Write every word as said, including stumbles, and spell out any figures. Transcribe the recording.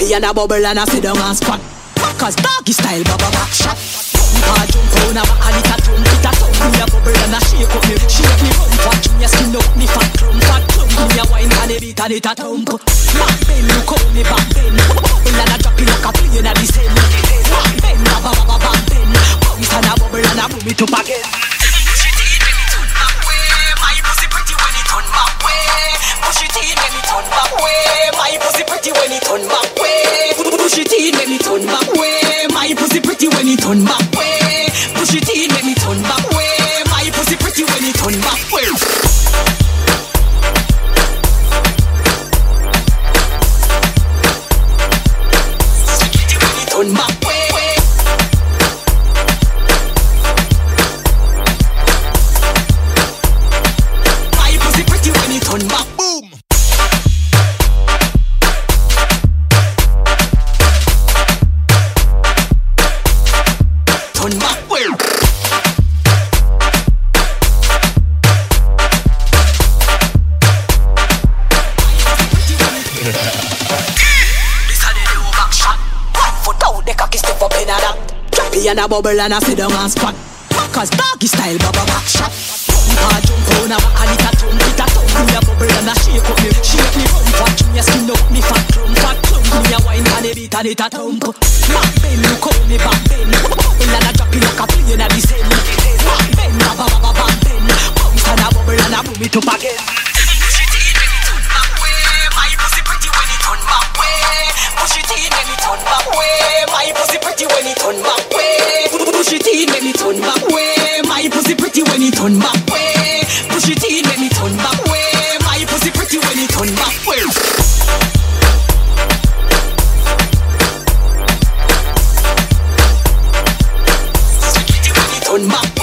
me and a bubble and I sit down and squat. Cause doggy style bubble back shot. I jump on a back and it a thump, it a thump. Me a bubble and a shake up me, shake me bum fat. Me a skin up me fat clump, fat clump. Me a wine and a beat and it a thump. Back bend, look up me back bend. Bubble and a drop it like a plane at the same. Back bend, ba ba ba back bend. Bounce and a bubble and a boom it up again. Push it in, let me turn back way. My pussy pretty when it turn back way. Push it in, let me turn back way. My pussy pretty when it turn back way. Push it in, let me turn back way. My pussy pretty when it turn back way. Push it in, let me turn back way. My pussy pretty when it turn back way. Turn back way. My pussy pretty when it turn back. Boom. Turn back way. And a bubble and a sit down and squat. Cause doggy style bubble back shot. I jump on a back and it a thump, it a thump. Me a bubble and a shake up me, shake me bum fat. Me a skin up me fat clump, fat clump. Me a wine and a beat and it a thump. Back bend, look up me back bend. Bubble and a drop it like a plane at the same. Back bend, ba ba ba ba back bend. Bounce and a bubble and a boom it up again. Push it in, let me turn back way. My pussy pretty when it turn back way. Push it in, let me turn back way. My pussy pretty when it turn back way. Push it in, let me turn back way. My pussy pretty when it turn back way. Push it in, let me turn back way. My pussy pretty when it turn back way. Turn back.